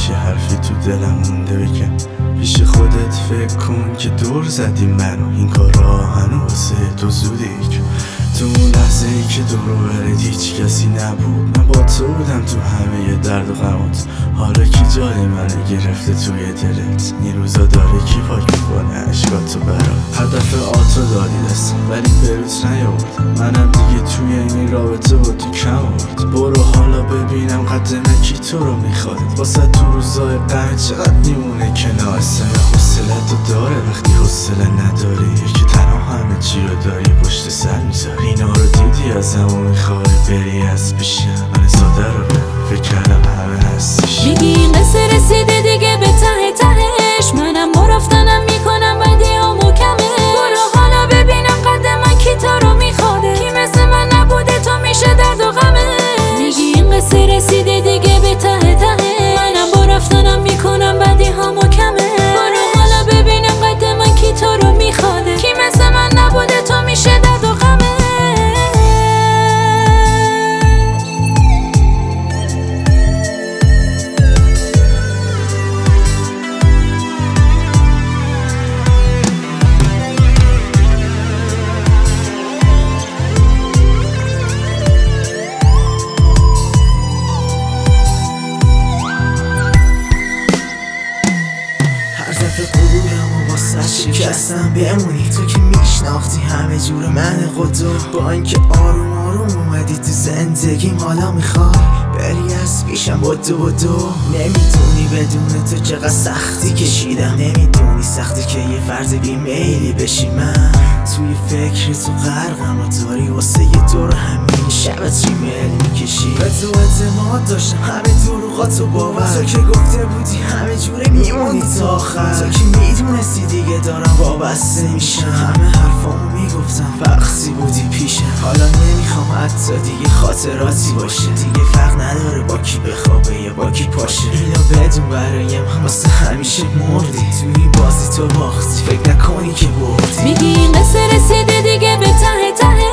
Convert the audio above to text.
دلش یه حرفی تو دلم مونده بگم. پیش خودت فکر کن که دور زدی منو، این کارا هنوز واسه تو زوده ای. تو اون لحظه ای که دورو برد هیچ کسی نبود، من با تو بودم تو همه درد و غمات. حالا کی جای منو گرفته توی دلت؟ این روزا داره کی پاک میکنه عشقاتو برات؟ هدف آتو دادی دستم ولی بروت نیاوردم، منم دیگه توی این رابطه با تو کم آوردم. برو حالا ببینم قد من کی تو رو میخوادت، واسه تو روزای غم چقدر میمونه کنار. حوصلتو داره وقتی حوصله نداری، یکی تنها همه چی رو داری پشت سر میذاری. اینا رو دیدی ازم و میخوای بری از پیشم، من ساده رو فکر کردم همه هستیش. میگی این قصه رسیده دیگه به ته تهش، منم با رفتنم میکنم بدی ها محکمه. برو حالا ببینم قد من کی تو رو میخواده، کی مثل من نبوده تو میشه درد و غمه. میگی این قصه رسیده دیگه به ته تهش، منم با رفتنم میکنم بدی ها محکمه. برو حالا ببینم قد من کی تو رو میخواده، کی مثل من نبوده تو میشه درد و غمه. غرورم و واسه شکستم بمونی، تو که میشناختی همه جور من خودتو. با اینکه آروم آروم اومدی تو زندگیم، حالا میخوای بری از پیشم. بدو نمیدونی بدون تو چقدر سختی کشیدم، نمیدونی سختی که یه فرد بیمیلی بشی. من توی فکر تو غرقم و داری واسه یه دور همین شبت ریمیل میکشی. به تو اعتماد داشتم همه دروغاتو باور، تو که گفته بودی همه جوره میمونی تا آخر. تو که میدونستی دیگه دارم وابسته میشم، همه حرفامو میگفتم وقتی بودی پیشم. حالا نمیخوام حتی دیگه خاطراتی باشه، دیگه فرق نداره با کی بخوابه یا با کی پاشه. اینو بدون برایم واسه همیشه مردی، تو این بازی تو باختی فکر نکنی که بردی. میگی این قصه رسیده دیگه به ته